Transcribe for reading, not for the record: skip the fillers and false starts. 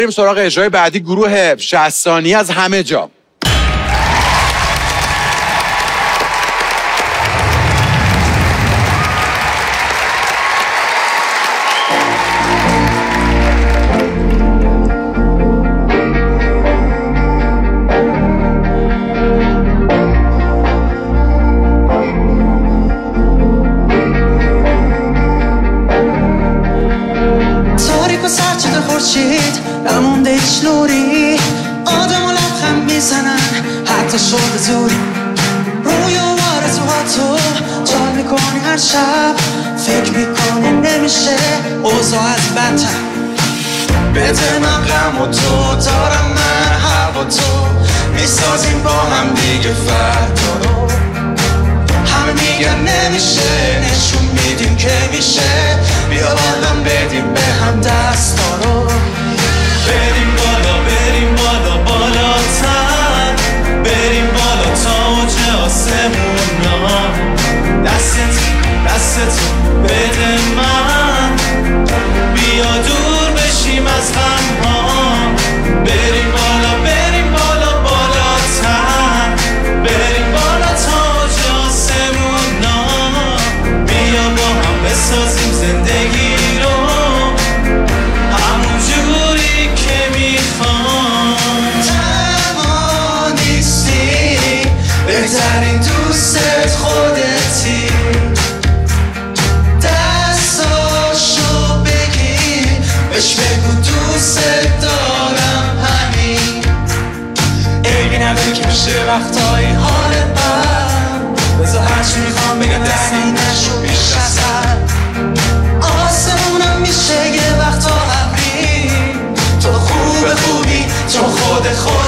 بریم سراغ اجرای بعدی، گروه 60 ثانیه از همه جا. نمونده هیچ نوری، آدم و لبخند میزنن حتی شده زوری. روی و آرزوهاتو جال میکنی هر شب، فکر میکنی نمیشه اوضاع از بدتر. بده من غم و تو دارم من هوا تو، میسازیم با هم دیگه فردا رو. همه میگن نمیشه، نشون میدیم که میشه. بیا بالا بدیم به هم دستا رو. بریم بالا بالاتر، بریم بالا تا اوج آسمونا. دستت بده من، بیا دور بشیم از غم ها. بریم بالا بالاتر، بریم بالا تا اوج آسمونا. بیا با هم بسازیم زندگی رو همون جوری که میخوام. تنها نیستی، بهترین دوست خودتی. دستاشو بگیر، بهش بگو دوست دارم همین. عیبی نداره که میشه وقتایی حال بد، بذار هرچی میخوام بگم دستی نشو بیش از حد. آسمونم میشه یه وقتا ابری، تو خوبی تو خود